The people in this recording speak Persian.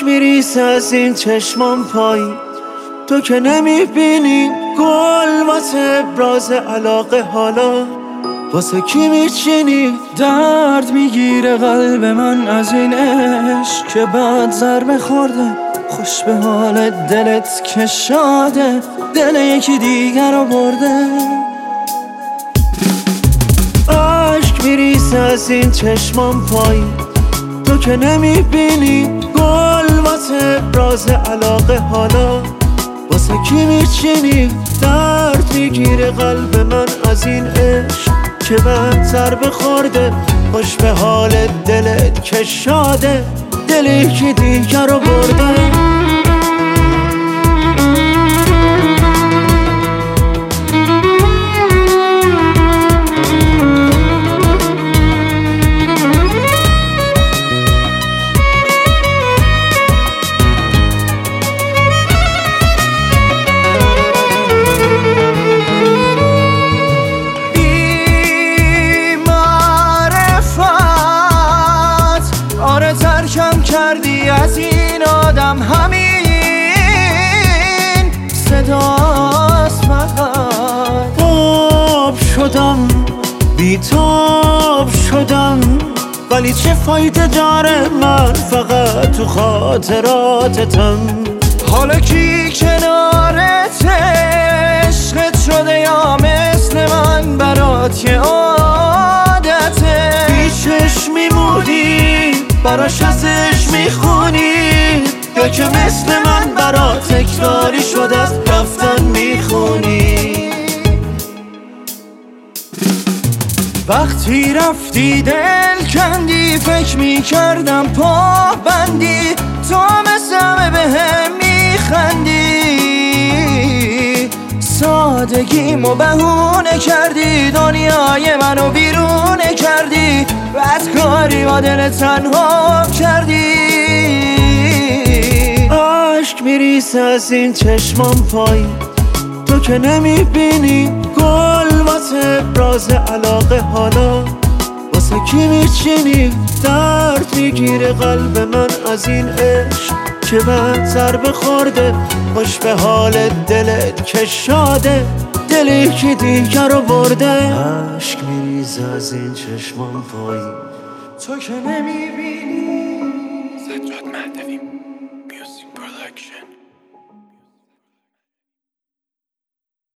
عشق میریسه از این چشمان پایی، تو که نمیبینی گل واسه ابراز علاقه، حالا واسه کی میچینی؟ درد میگیره قلب من از این عشق که بعد ضربه خورده، خوش به حال دلت که شاده دل یکی دیگر رو برده. عشق میریسه از این چشمان پایی، تو که نمیبینی گل واسه ابراز علاقه، حالا واسه کی میچینی؟ درد میگیره قلب من از این عشق که بعد ضربه خورده، خوش به حال دلت که شاده دل یکی دیگر رو برده. ترکم کردی از این آدم، همین صداست فقط. آب شدم بیتاب شدم، ولی چه فایده داره من فقط تو خاطراتتم. حالا کی کنارت عشقت شده یا مثل من برات یه عادته؟ پیشش میمونی براش ازش میخونی، یا که مثل من برات تکراری شد از رفتن میخونی؟ وقتی رفتی دل کندی، فکر میکردم پا بندی، تو مثل همه به هم میخندی. سادگیمو بهونه کردی، دنیای منو بیرونه کردی، بدکاری با دل تنها کردی. عشق میریسه از این چشمان پایی، تو که نمیبینی گل واسه ابراز علاقه، حالا واسه کی میچینی؟ درد میگیره قلب من از این عشق که بعد ضربه خورده، خوش به حال دلت که شاده دل یکی دیگر رو برده. عشق میریزه از این چشمان پایی، تو که نمیبینی. سجاد مهدوی میوزیک پرودکشن.